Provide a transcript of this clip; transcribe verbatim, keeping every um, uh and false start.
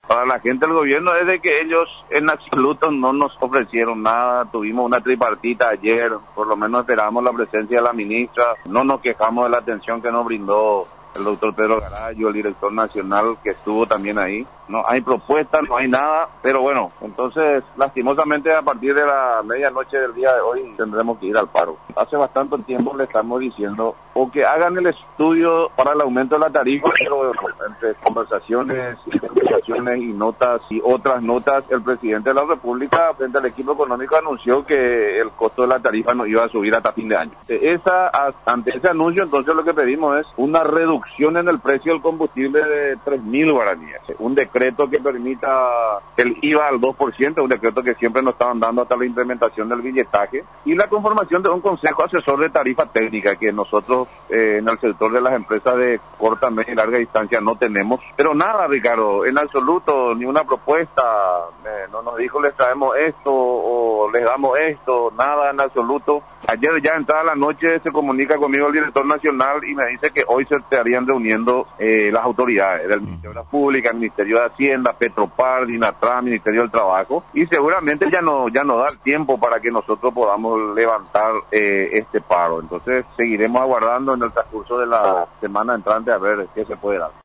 Para la gente del gobierno es de que ellos en absoluto no nos ofrecieron nada. Tuvimos una tripartita ayer, por lo menos esperamos la presencia de la ministra. No nos quejamos de la atención que nos brindó el doctor Pedro Garayo, el director nacional que estuvo también ahí. No hay propuestas, no hay nada, pero bueno, entonces lastimosamente a partir de la medianoche del día de hoy tendremos que ir al paro. Hace bastante tiempo le estamos diciendo o que hagan el estudio para el aumento de la tarifa, pero entre conversaciones, investigaciones y notas y otras notas, el presidente de la República frente al equipo económico anunció que el costo de la tarifa no iba a subir hasta fin de año. Esa, ante ese anuncio, entonces lo que pedimos es una reducción en el precio del combustible de tres mil guaraníes, un decreto que permita el I V A al dos por ciento, un decreto que siempre nos estaban dando hasta la implementación del billetaje, y la conformación de un consejo asesor de tarifa técnica que nosotros eh, en el sector de las empresas de corta, media y larga distancia no tenemos. Pero nada, Ricardo, en absoluto, ni una propuesta, eh, no nos dijo les traemos esto o les damos esto, nada en absoluto. Ayer ya entrada la noche se comunica conmigo el director nacional y me dice que hoy se estarían reuniendo eh, las autoridades del Ministerio de la Pública, el Ministerio de Hacienda, Petropar, Dinatran, Ministerio del Trabajo, y seguramente ya no ya no da el tiempo para que nosotros podamos levantar eh, este paro. Entonces seguiremos aguardando en el transcurso de la semana entrante a ver qué se puede dar.